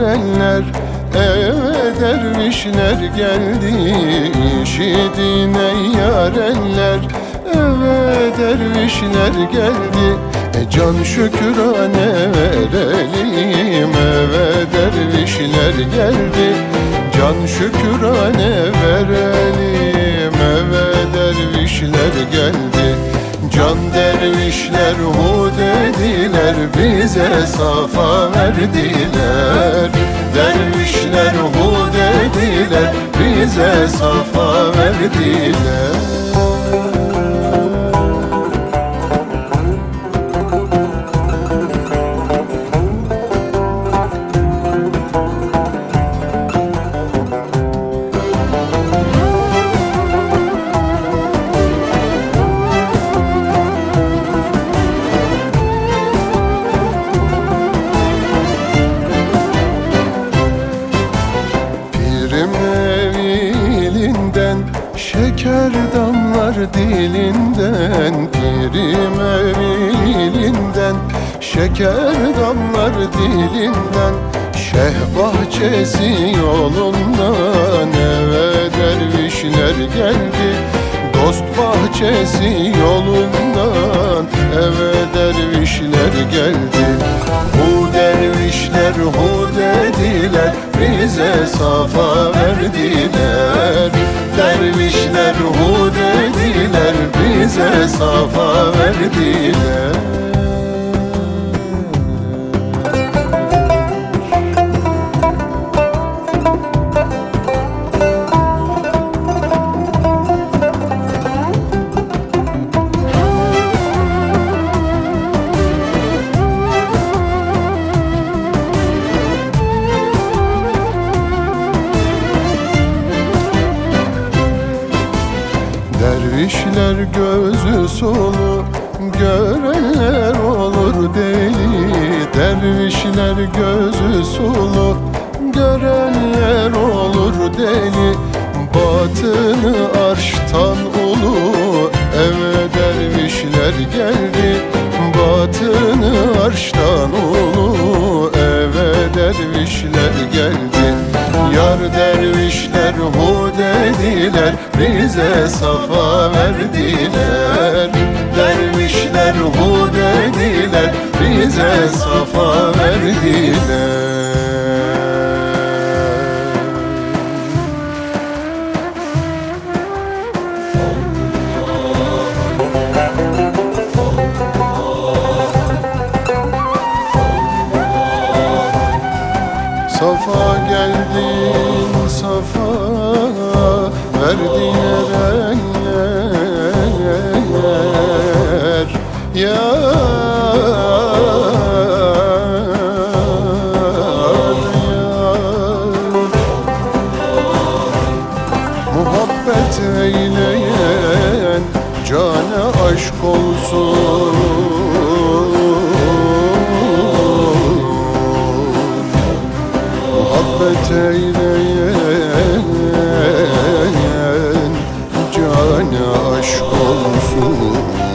görenler, eve dervişler geldi. İşidin ey yarenler, eve dervişler geldi. Can şükrane verelim, eve dervişler geldi. Can şükrane verelim, eve dervişler geldi. Can dervişler hu dediler, bize safa verdiler. Dervişler hu dediler, bize safa verdiler. Şeker damlar dilinden, pirim elinden. Şeker damlar dilinden, Şeyh bahçesi yolundan. Eve dervişler geldi, dost bahçesi yolundan. Eve dervişler geldi. Bu dervişler hu dediler, bize safa verdiler. Dervişler hu dediler, bize safa verdiler. Dervişler gözü sulu, görenler olur deli. Dervişler gözü sulu, görenler olur deli. Batını arştan ulu, eve dervişler geldi. Batını arştan ulu, eve dervişler geldi. Yar dervişler hu dediler, bize safa verdiler. Dervişler hu dediler, bize safa verdiler. Safa geldin safa, verdin erenler. Muhabbet eyleyen cana aşk olsun. Muhabbet eyleyen cana aşk olsun.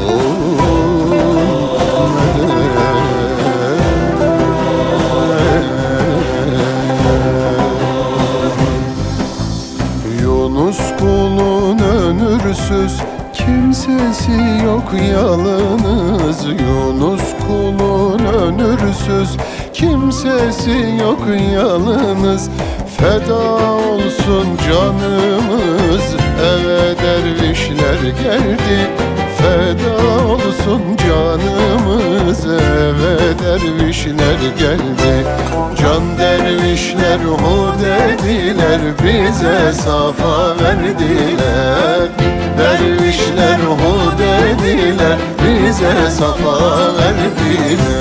Yunus kulun önürsüz, kimsesi yok yalınız. Yunus kulun önürsüz, kimsesi yok yalınız. Feda olsun canımız, eve dervişler geldi. Feda olsun canımız, eve dervişler geldi. Can dervişler hu dediler, bize safa verdiler. Dervişler hu dediler, bize safa verdiler.